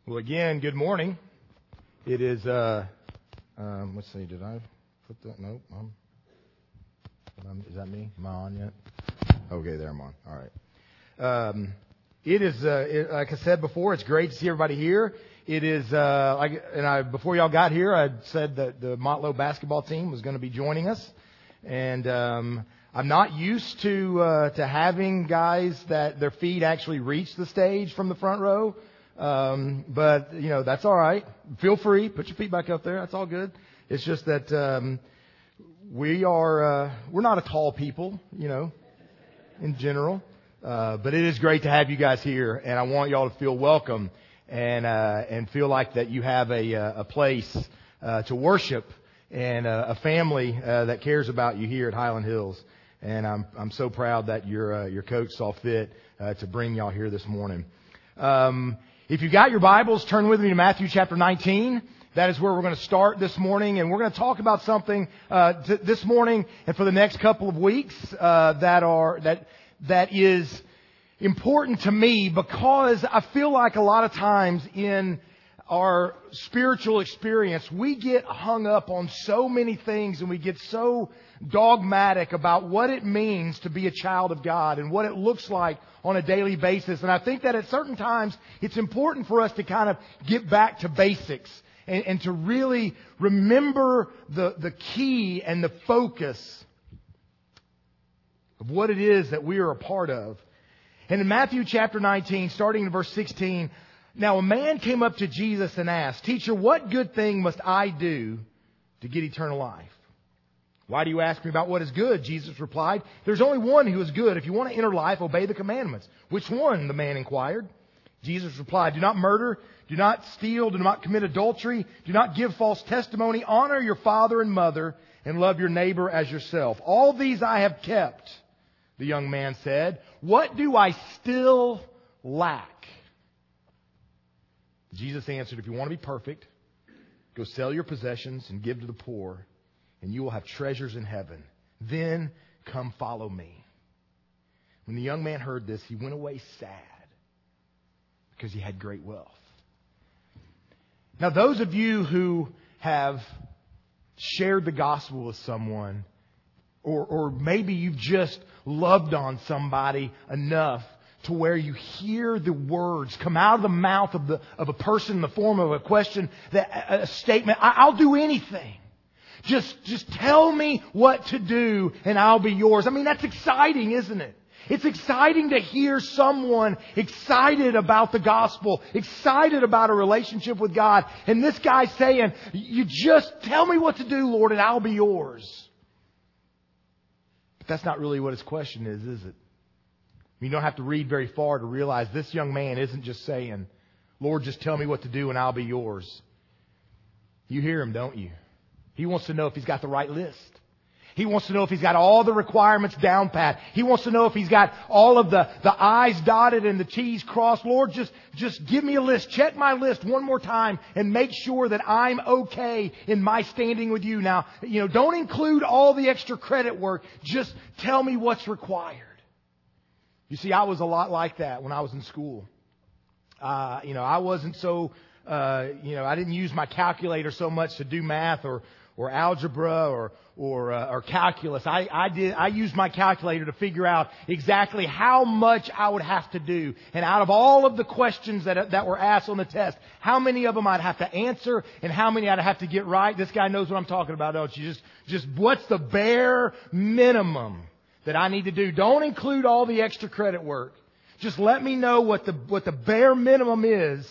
Well, again, good morning. It is, let's see, did I put that? Nope. Is that me? Am I on yet? Okay, there I'm on. All right. It is, like I said before, it's great to see everybody here. It is, before y'all got here, I said that the Motlow basketball team was going to be joining us. And, I'm not used to having guys that their feet actually reach the stage from the front row. But, you know, that's all right. Feel free. Put your feet back up there. That's all good. It's just that, we're not a tall people, you know, in general. But it is great to have you guys here, and I want y'all to feel welcome and feel like that you have a place, to worship and a family, that cares about you here at Highland Hills. And I'm so proud that your coach saw fit, to bring y'all here this morning. If you've got your Bibles, turn with me to Matthew chapter 19. That is where we're going to start this morning, and we're going to talk about something this morning and for the next couple of weeks that is important to me, because I feel like a lot of times in our spiritual experience, we get hung up on so many things, and we get so dogmatic about what it means to be a child of God and what it looks like on a daily basis. And I think that at certain times it's important for us to kind of get back to basics and to really remember the key and the focus of what it is that we are a part of. And in Matthew chapter 19, starting in verse 16, now a man came up to Jesus and asked, "Teacher, what good thing must I do to get eternal life?" "Why do you ask me about what is good?" Jesus replied. "There's only one who is good. If you want to enter life, obey the commandments." "Which one?" the man inquired. Jesus replied, "Do not murder, do not steal, do not commit adultery, do not give false testimony, honor your father and mother, and love your neighbor as yourself. All these I have kept." The young man said, "What do I still lack?" Jesus answered, "If you want to be perfect, go sell your possessions and give to the poor, and you will have treasures in heaven. Then come follow me." When the young man heard this, he went away sad, because he had great wealth. Now, those of you who have shared the gospel with someone, or maybe you've just loved on somebody enough to where you hear the words come out of the mouth of a person in the form of a question, a statement, "I'll do anything. Just tell me what to do and I'll be yours." I mean, that's exciting, isn't it? It's exciting to hear someone excited about the gospel, excited about a relationship with God. And this guy's saying, "You just tell me what to do, Lord, and I'll be yours." But that's not really what his question is it? You don't have to read very far to realize this young man isn't just saying, "Lord, just tell me what to do and I'll be yours." You hear him, don't you? He wants to know if he's got the right list. He wants to know if he's got all the requirements down pat. He wants to know if he's got all of the I's dotted and the T's crossed. "Lord, just give me a list. Check my list one more time and make sure that I'm okay in my standing with you. Now, don't include all the extra credit work. Just tell me what's required." You see, I was a lot like that when I was in school. I wasn't so, I didn't use my calculator so much to do math or algebra or calculus. I used my calculator to figure out exactly how much I would have to do. And out of all of the questions that were asked on the test, how many of them I'd have to answer and how many I'd have to get right. This guy knows what I'm talking about, don't you? Just what's the bare minimum that I need to do? Don't include all the extra credit work. Just let me know what the bare minimum is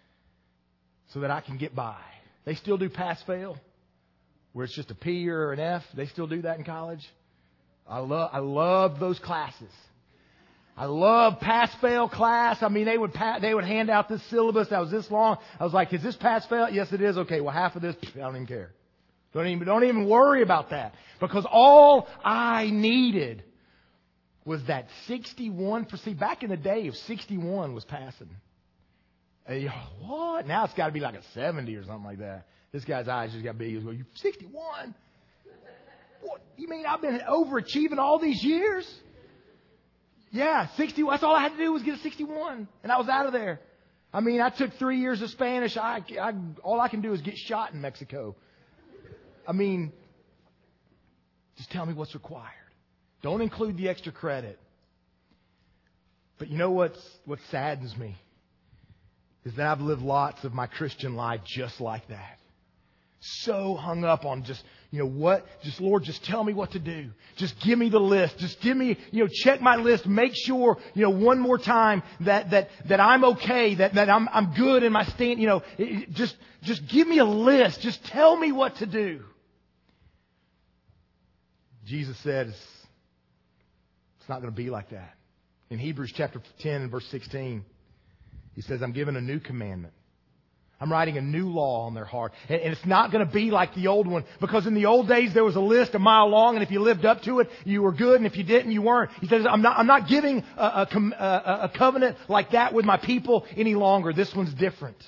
so that I can get by. They still do pass-fail, where it's just a P or an F. They still do that in college. I love those classes. I love pass-fail class. I mean, they would hand out this syllabus that was this long. I was like, "Is this pass-fail?" "Yes, it is." "Okay, well, half of this, I don't even care. Don't even worry about that." Because all I needed was that 61. See, back in the day, if 61 was passing, what? Now it's got to be like a 70 or something like that. This guy's eyes just got big. He was going, 61? What? You mean I've been overachieving all these years? Yeah, 61. That's all I had to do was get a 61, and I was out of there. I mean, I took 3 years of Spanish. All I can do is get shot in Mexico. I mean, just tell me what's required. Don't include the extra credit. But you know what saddens me? Is that I've lived lots of my Christian life just like that. So hung up on just Lord, just tell me what to do. Just give me the list. Just give me, check my list. Make sure, one more time that I'm okay, that I'm good in my stand. Just give me a list. Just tell me what to do. Jesus said it's not going to be like that. In Hebrews chapter 10 and verse 16, He says, I'm giving a new commandment. I'm writing a new law on their heart. And it's not going to be like the old one. Because in the old days, there was a list a mile long. And if you lived up to it, you were good. And if you didn't, you weren't. He says, I'm not giving a covenant like that with my people any longer. This one's different.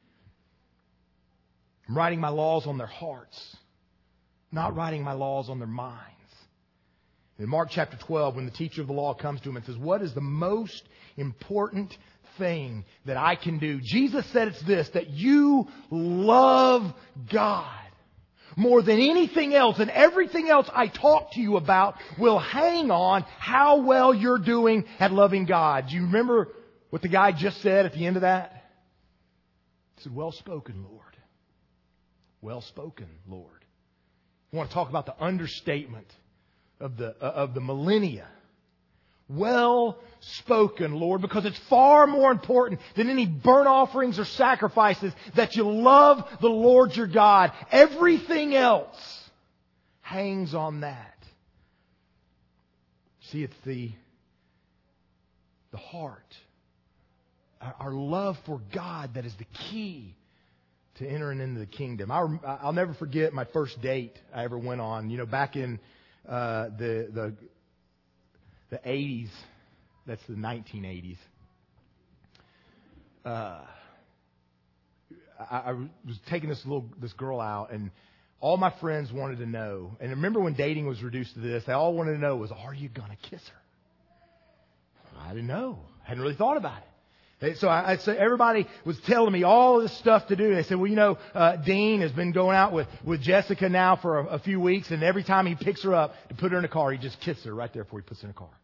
I'm writing my laws on their hearts. Not writing my laws on their minds. In Mark chapter 12, when the teacher of the law comes to him and says, what is the most important thing that I can do? Jesus said it's this, that you love God more than anything else, and everything else I talk to you about will hang on how well you're doing at loving God. Do you remember what the guy just said at the end of that? He said, well spoken, Lord. Well spoken, Lord. I want to talk about the understatement of the millennia. Well spoken, Lord, because it's far more important than any burnt offerings or sacrifices that you love the Lord your God. Everything else hangs on that. See, it's the heart, our love for God that is the key to entering into the kingdom. I'll never forget my first date I ever went on. Back in the 80s. That's the 1980s. I was taking this girl out, and all my friends wanted to know. And remember when dating was reduced to this? They all wanted to know was, are you going to kiss her? I didn't know. Hadn't really thought about it. So everybody was telling me all this stuff to do. They said, well, Dean has been going out with Jessica now for a few weeks, and every time he picks her up to put her in a car, he just kisses her right there before he puts her in a car.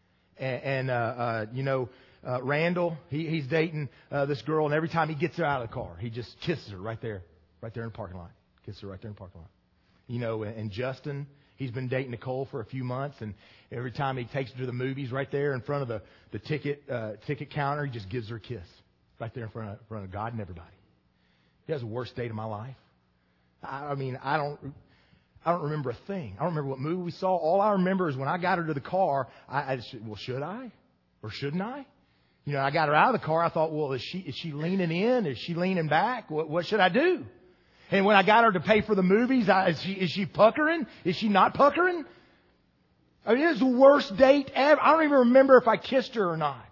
Randall, he's dating this girl, and every time he gets her out of the car, he just kisses her right there in the parking lot. Kisses her right there in the parking lot. And Justin, he's been dating Nicole for a few months, and every time he takes her to the movies, right there in front of the ticket counter, he just gives her a kiss right there in front of God and everybody. He has the worst date of my life. I don't remember a thing. I don't remember what movie we saw. All I remember is when I got her to the car, should I or shouldn't I? I got her out of the car. I thought, well, is she leaning in? Is she leaning back? What should I do? And when I got her to pay for the movies, is she puckering? Is she not puckering? I mean, it was the worst date ever. I don't even remember if I kissed her or not.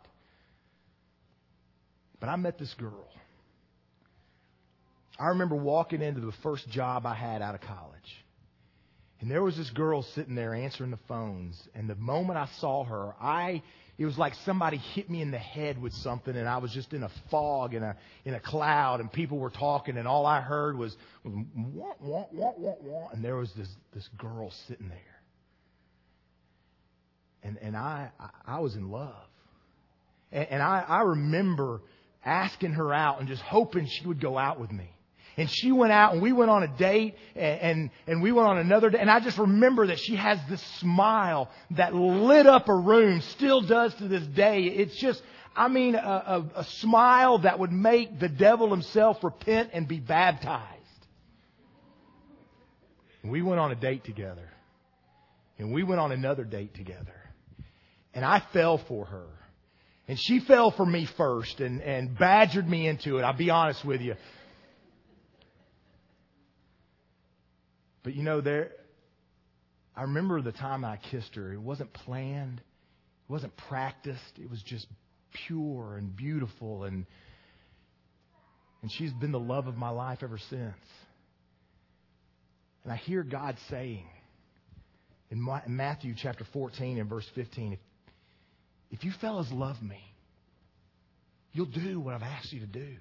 But I met this girl. I remember walking into the first job I had out of college. And there was this girl sitting there answering the phones. And the moment I saw her, it was like somebody hit me in the head with something, and I was just in a fog, in a cloud, and people were talking, and all I heard was wah, wah, wah, wah, wah, and there was this girl sitting there. And I was in love. And I remember asking her out and just hoping she would go out with me. And she went out, and we went on a date, and we went on another date. And I just remember that she has this smile that lit up a room, still does to this day. It's just, a smile that would make the devil himself repent and be baptized. And we went on a date together. And we went on another date together. And I fell for her. And she fell for me first and badgered me into it. I'll be honest with you. But I remember the time I kissed her. It wasn't planned. It wasn't practiced. It was just pure and beautiful. And she's been the love of my life ever since. And I hear God saying in Matthew chapter 14 and verse 15, if you fellas love me, You'll do what I've asked you to do.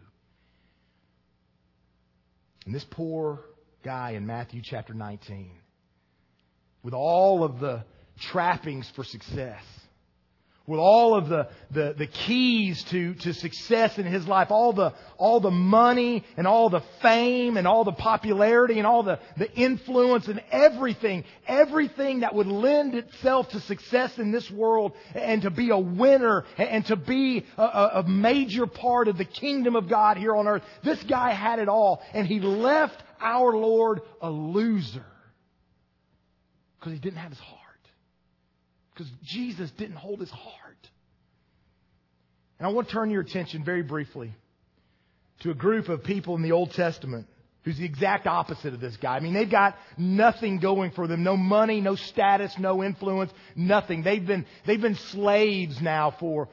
And this poor guy in Matthew chapter 19, with all of the trappings for success, with all of the keys to success in his life, all the money and all the fame and all the popularity and all the influence and everything that would lend itself to success in this world and to be a winner and to be a major part of the kingdom of God here on earth. This guy had it all, and he left our Lord a loser because he didn't have his heart. Because Jesus didn't hold his heart. And I want to turn your attention very briefly to a group of people in the Old Testament who's the exact opposite of this guy. I mean, they've got nothing going for them. No money, no status, no influence, nothing. They've been slaves now for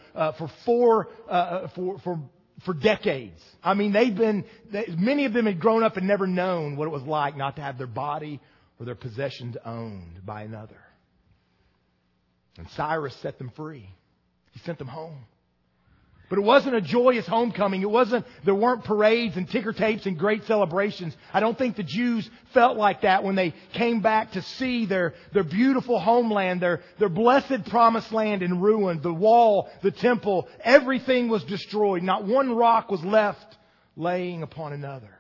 decades. I mean, many of them had grown up and never known what it was like not to have their body or their possessions owned by another. And Cyrus set them free. He sent them home. But it wasn't a joyous homecoming. There weren't parades and ticker tapes and great celebrations. I don't think the Jews felt like that when they came back to see their beautiful homeland, their blessed promised land in ruin. The wall, the temple, everything was destroyed. Not one rock was left laying upon another.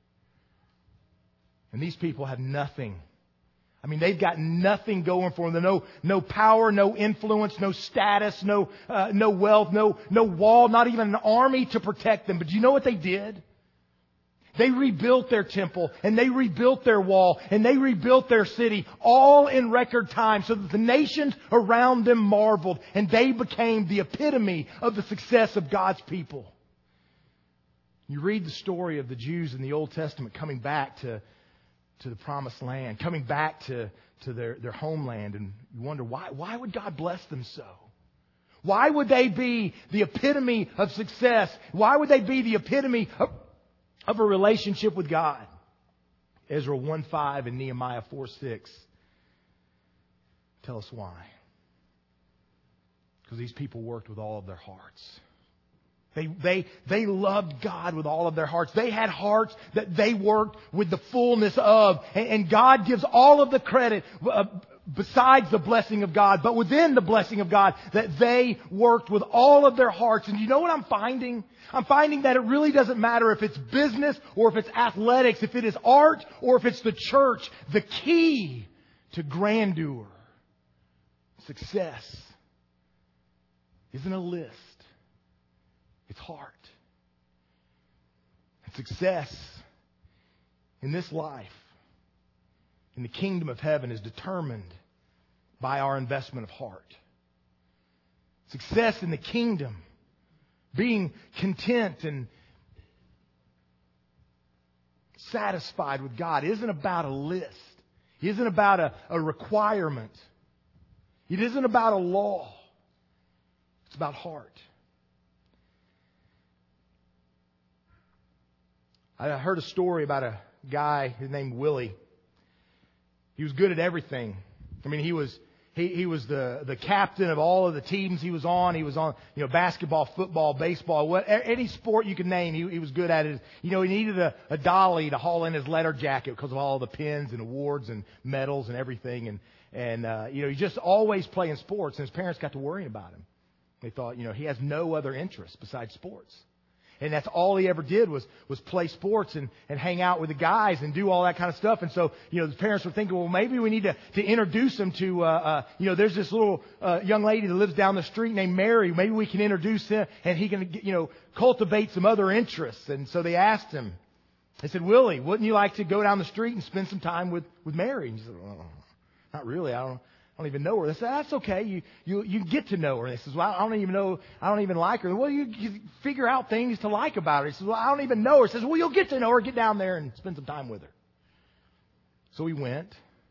And these people have nothing. I mean, they've got nothing going for them. No power, no influence, no status, no wealth, no wall, not even an army to protect them. But do you know what they did? They rebuilt their temple, and they rebuilt their wall, and they rebuilt their city, all in record time, so that the nations around them marveled, and they became the epitome of the success of God's people. You read the story of the Jews in the Old Testament coming back to the promised land, coming back to their homeland, and you wonder why would God bless them so? Why would they be the epitome of success? Why would they be the epitome of a relationship with God? Ezra 1:5 and Nehemiah 4:6 tell us why. Because these people worked with all of their hearts. They loved God with all of their hearts. They had hearts that they worked with the fullness of. And God gives all of the credit besides the blessing of God, but within the blessing of God, that they worked with all of their hearts. And you know what I'm finding? I'm finding that it really doesn't matter if it's business or if it's athletics, if it is art or if it's the church. The key to grandeur, success, isn't a list. It's heart. And success in this life, in the kingdom of heaven, is determined by our investment of heart. Success in the kingdom, being content and satisfied with God, isn't about a list. It isn't about a requirement. It isn't about a law. It's about heart. I heard a story about a guy named Willie. He was good at everything. I mean, he was the captain of all of the teams he was on. He was on, basketball, football, baseball, any sport you could name. He was good at it. He needed a dolly to haul in his letter jacket because of all the pins and awards and medals and everything. And he just always playing sports. And his parents got to worrying about him. They thought, he has no other interest besides sports. And that's all he ever did was play sports and hang out with the guys and do all that kind of stuff. And so, the parents were thinking, well, maybe we need to introduce him to, there's this little young lady that lives down the street named Mary. Maybe we can introduce him and he can, cultivate some other interests. And so they asked him, they said, Willie, wouldn't you like to go down the street and spend some time with Mary? And he said, well, not really. I don't even know her. They said, that's okay. You get to know her. And he says, well, I don't even like her. Well, you figure out things to like about her. He says, well, I don't even know her. He says, well, you'll get to know her. Get down there and spend some time with her. So he went.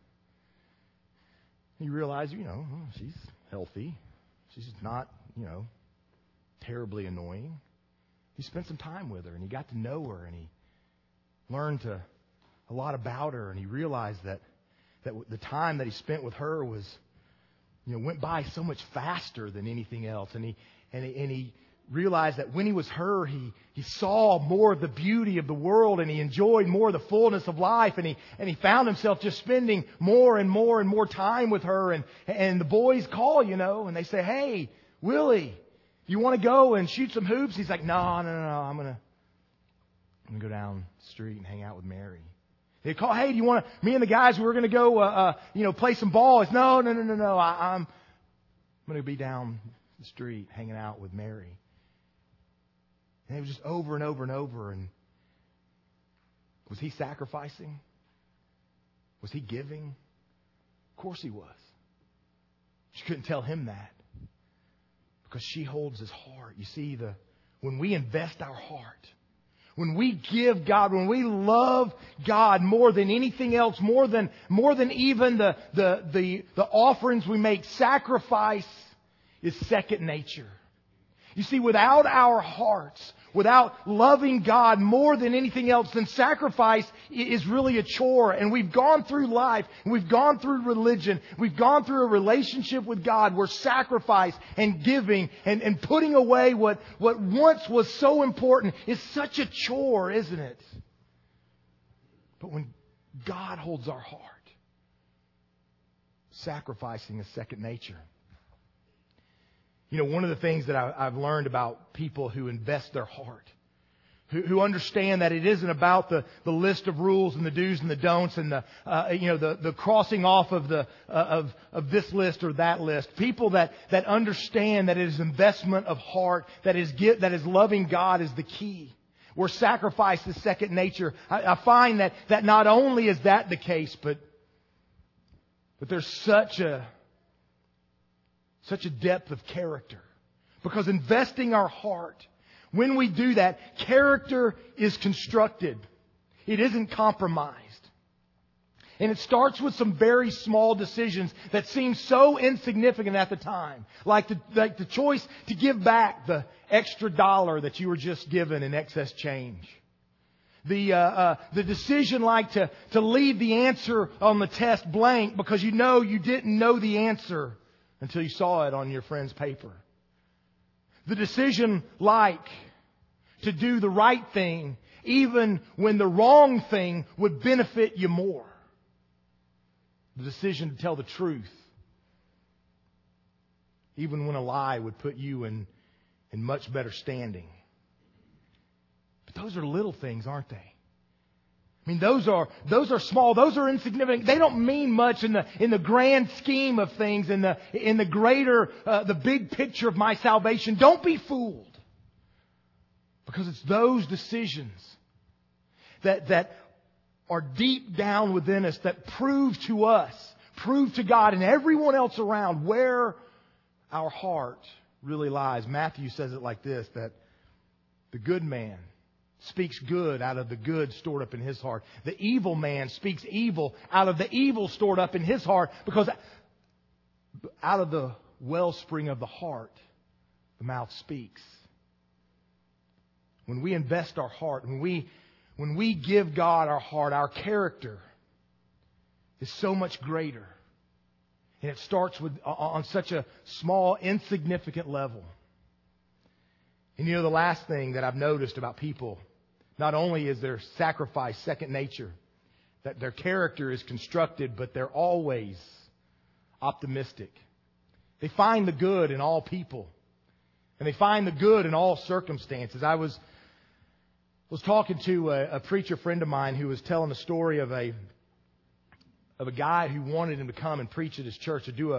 He realized, she's healthy. She's not, terribly annoying. He spent some time with her and he got to know her and he learned a lot about her, and he realized that the time that he spent with her was, went by so much faster than anything else. And he realized that when he was her, he saw more of the beauty of the world, and he enjoyed more of the fullness of life, and he found himself just spending more and more and more time with her. And the boys call, and they say, "Hey, Willie, you want to go and shoot some hoops?" He's like, No, I'm gonna go down the street and hang out with Mary. They call, "Hey, do you want to? Me and the guys, we're gonna go, play some ball." It's no. I'm gonna be down the street hanging out with Mary. And it was just over and over and over. And was he sacrificing? Was he giving? Of course he was. She couldn't tell him that, because she holds his heart. You see, when we invest our heart, when we give God, when we love God more than anything else, more than even the offerings we make, sacrifice is second nature. You see, without our hearts, without loving God more than anything else, then sacrifice is really a chore. And we've gone through life, and we've gone through religion, we've gone through a relationship with God where sacrifice and giving and putting away what once was so important is such a chore, isn't it? But when God holds our heart, sacrificing is second nature. One of the things that I've learned about people who invest their heart, who understand that it isn't about the list of rules and the do's and the don'ts and the crossing off of of this list or that list. People that understand that it is investment of heart, that is loving God is the key. Where sacrifice is second nature. I find that not only is that the case, but there's such a depth of character. Because investing our heart, when we do that, character is constructed. It isn't compromised. And it starts with some very small decisions that seem so insignificant at the time. Like the choice to give back the extra $1 that you were just given in excess change. The decision like to leave the answer on the test blank because you didn't know the answer until you saw it on your friend's paper. The decision like to do the right thing even when the wrong thing would benefit you more. The decision to tell the truth even when a lie would put you in much better standing. But those are little things, aren't they? I mean, those are small. Those are insignificant. They don't mean much in the grand scheme of things, in the greater, the big picture of my salvation. Don't be fooled, because it's those decisions that are deep down within us that prove to God and everyone else around where our heart really lies. Matthew says it like this: that the good man speaks good out of the good stored up in his heart. The evil man speaks evil out of the evil stored up in his heart, because out of the wellspring of the heart, the mouth speaks. When we invest our heart, when we give God our heart, our character is so much greater. And it starts on such a small, insignificant level. And the last thing that I've noticed about people, not only is their sacrifice second nature, that their character is constructed, but they're always optimistic. They find the good in all people. And they find the good in all circumstances. I was talking to a preacher friend of mine who was telling a story of a guy who wanted him to come and preach at his church, to do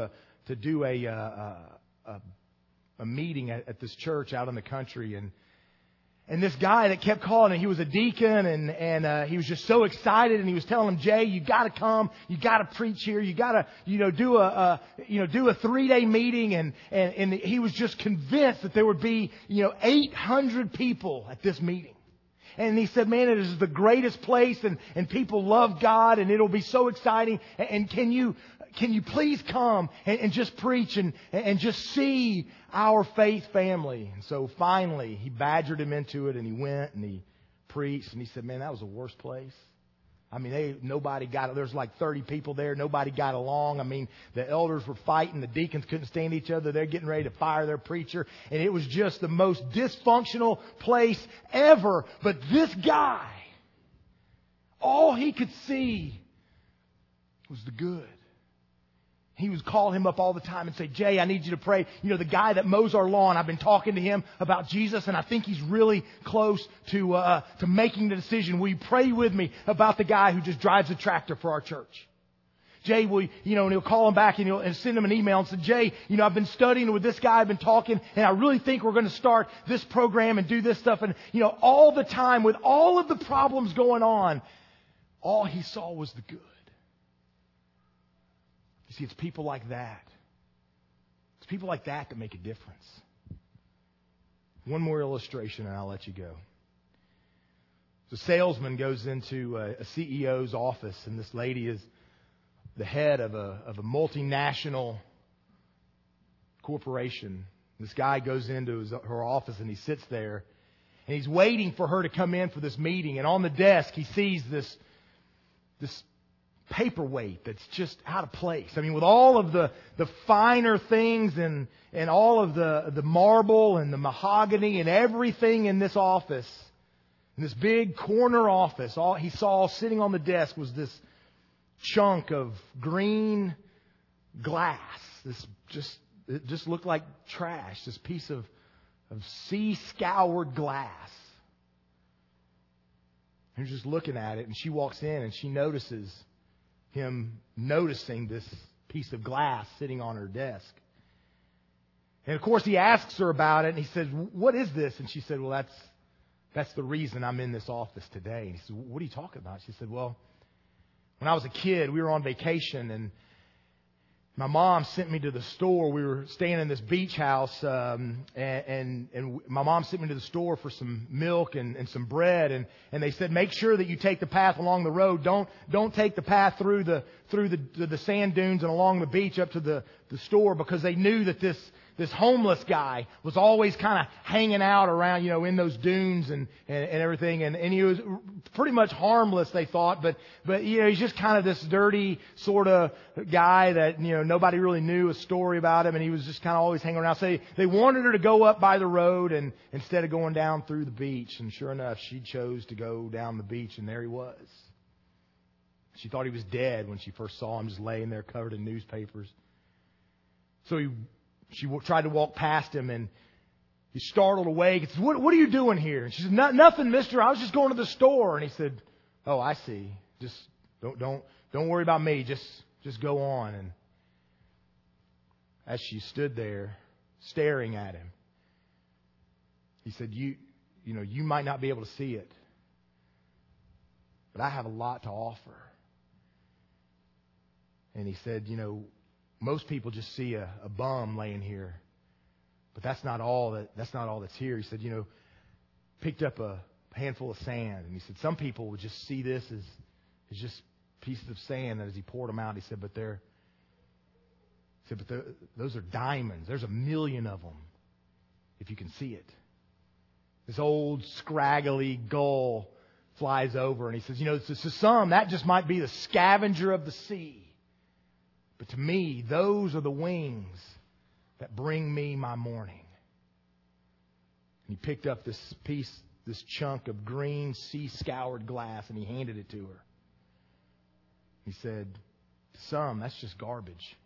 a meeting at this church out in the country. And this guy that kept calling, and he was a deacon, and he was just so excited, and he was telling him, "Jay, you got to come, you got to preach here, you got to do a 3-day meeting," and he was just convinced that there would be 800 people at this meeting. And he said, "Man, it is the greatest place, and people love God, and it'll be so exciting. And can you please come and just preach and just see our faith family?" And so finally, he badgered him into it, and he went and he preached, and he said, "Man, that was the worst place I mean, nobody got it. There's like 30 people there. Nobody got along. I mean, the elders were fighting. The deacons couldn't stand each other. They're getting ready to fire their preacher. And it was just the most dysfunctional place ever. But this guy, all he could see was the good. He was calling him up all the time and say, Jay, I need you to pray. You know, the guy that mows our lawn, I've been talking to him about Jesus, and I think he's really close to making the decision. Will you pray with me about the guy who just drives a tractor for our church? Jay, and he'll call him back and send him an email and say, Jay, I've been studying with this guy, I've been talking, and I really think we're going to start this program and do this stuff. And, all the time with all of the problems going on, all he saw was the good. You see, it's people like that. It's people like that make a difference. One more illustration and I'll let you go. The salesman goes into a CEO's office, and this lady is the head of a multinational corporation. This guy goes into her office and he sits there and he's waiting for her to come in for this meeting. And on the desk he sees this paperweight that's just out of place. I mean, with all of the finer things and all of the marble and the mahogany and everything in this office, in this big corner office, all he saw sitting on the desk was this chunk of green glass. It just looked like trash. This piece of sea-scoured glass. And he's just looking at it, and she walks in and she notices him noticing this piece of glass sitting on her desk. And of course he asks her about it, and he says, what is this? And she said, well, that's the reason I'm in this office today. And he said, what are you talking about? She said, well, when I was a kid, we were on vacation, and my mom sent me to the store. We were staying in this beach house, and my mom sent me to the store for some milk and some bread. And they said, make sure that you take the path along the road. Don't take the path through the sand dunes and along the beach up to the store, because they knew that this homeless guy was always kind of hanging out around, in those dunes and everything. And he was pretty much harmless, they thought. But he's just kind of this dirty sort of guy that, nobody really knew a story about him. And he was just kind of always hanging around. So they wanted her to go up by the road and instead of going down through the beach. And sure enough, she chose to go down the beach, and there he was. She thought he was dead when she first saw him, just laying there covered in newspapers. So she tried to walk past him, and he startled awake. He said, what are you doing here? And she said, nothing, mister. I was just going to the store. And he said, oh, I see. Just don't worry about me. Just go on. And as she stood there staring at him, he said, you might not be able to see it, but I have a lot to offer. And he said, most people just see a bum laying here, but that's not all that's here. He said, picked up a handful of sand, and he said some people would just see this as just pieces of sand. And as he poured them out, he said, but those are diamonds. There's 1 million of them, if you can see it. This old scraggly gull flies over, and he says, to some that just might be the scavenger of the sea. But to me, those are the wings that bring me my morning. And he picked up this chunk of green sea-scoured glass, and he handed it to her. He said, to some, that's just garbage.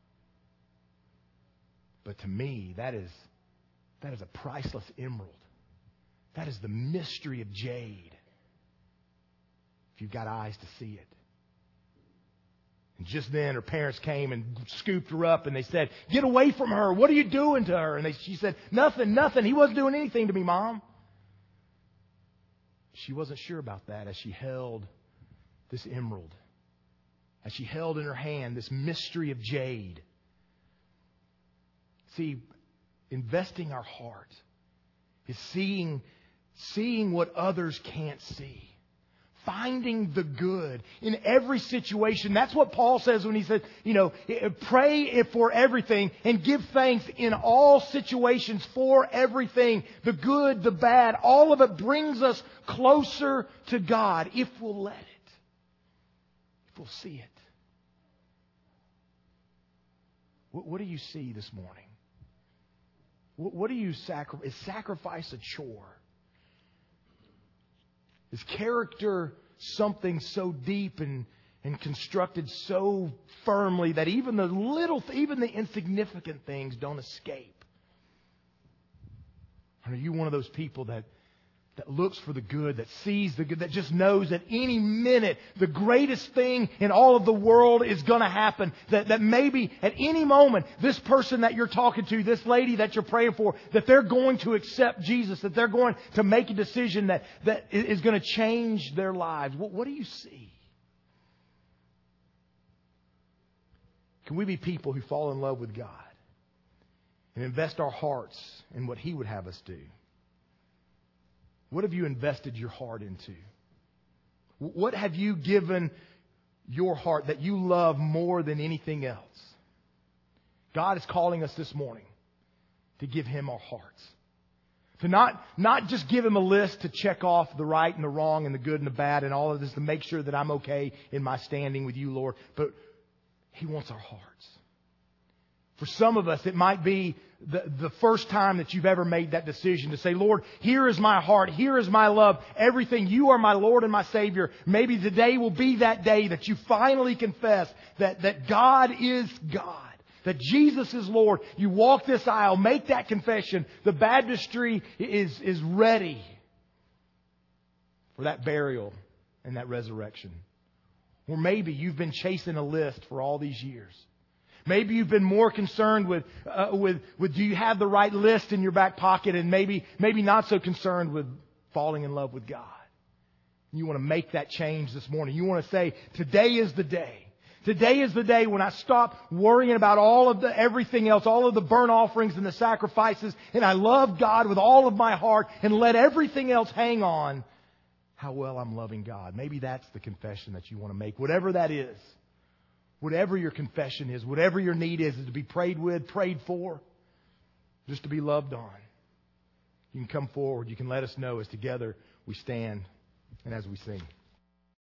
But to me, that is a priceless emerald. That is the mystery of jade. If you've got eyes to see it. And just then her parents came and scooped her up, and they said, get away from her. What are you doing to her? And she said, nothing. He wasn't doing anything to me, Mom. She wasn't sure about that as she held this emerald. As she held in her hand this mystery of jade. See, investing our heart is seeing what others can't see. Finding the good in every situation. That's what Paul says when he says, pray for everything and give thanks in all situations for everything. The good, the bad, all of it brings us closer to God if we'll let it. we'll see it. What do you see this morning? What do you sacrifice? Is sacrifice a chore? Is character something so deep and constructed so firmly that even the insignificant things don't escape? Or are you one of those people that looks for the good, that sees the good, that just knows that any minute the greatest thing in all of the world is going to happen? That maybe at any moment this person that you're talking to, this lady that you're praying for, that they're going to accept Jesus, that they're going to make a decision that is going to change their lives. What do you see? Can we be people who fall in love with God and invest our hearts in what He would have us do? What have you invested your heart into? What have you given your heart that you love more than anything else? God is calling us this morning to give Him our hearts. To not just give Him a list to check off the right and the wrong and the good and the bad and all of this to make sure that I'm okay in my standing with you, Lord. But He wants our hearts. For some of us, it might be the first time that you've ever made that decision to say, Lord, here is my heart, here is my love, everything. You are my Lord and my Savior. Maybe today will be that day that you finally confess that God is God, that Jesus is Lord. You walk this aisle, make that confession. The baptistry is ready for that burial and that resurrection. Or maybe you've been chasing a list for all these years. Maybe you've been more concerned with do you have the right list in your back pocket, and maybe not so concerned with falling in love with God. You want to make that change this morning. You want to say, today is the day. Today is the day when I stop worrying about all of everything else, all of the burnt offerings and the sacrifices, and I love God with all of my heart and let everything else hang on how well I'm loving God. Maybe that's the confession that you want to make. Whatever that is. Whatever your confession is, whatever your need is to be prayed with, prayed for, just to be loved on. You can come forward. You can let us know as together we stand and as we sing.